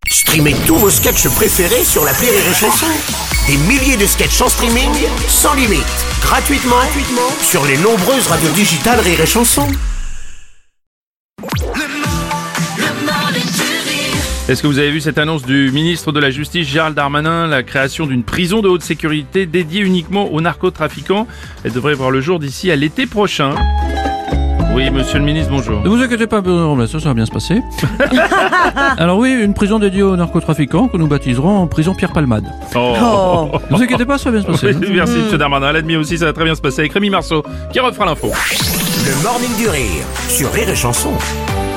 Streamez tous vos sketchs préférés sur l'appli Rire et Chanson. Des milliers de sketchs en streaming, sans limite, gratuitement sur les nombreuses radios digitales Rire et Chanson. Est-ce que vous avez vu cette annonce du ministre de la Justice Gérald Darmanin, la création d'une prison de haute sécurité dédiée uniquement aux narcotrafiquants? Elle devrait voir le jour d'ici à l'été prochain. Oui, monsieur le ministre, bonjour. Ne vous inquiétez pas, ça va bien se passer. Alors oui, une prison dédiée aux narcotrafiquants que nous baptiserons prison Pierre Palmade. Ne vous inquiétez pas, ça va bien se passer. Oui, merci monsieur Darmanin, l'admis aussi, ça va très bien se passer avec Rémi Marceau qui refera l'info. Le Morning du Rire sur Rire et Chanson.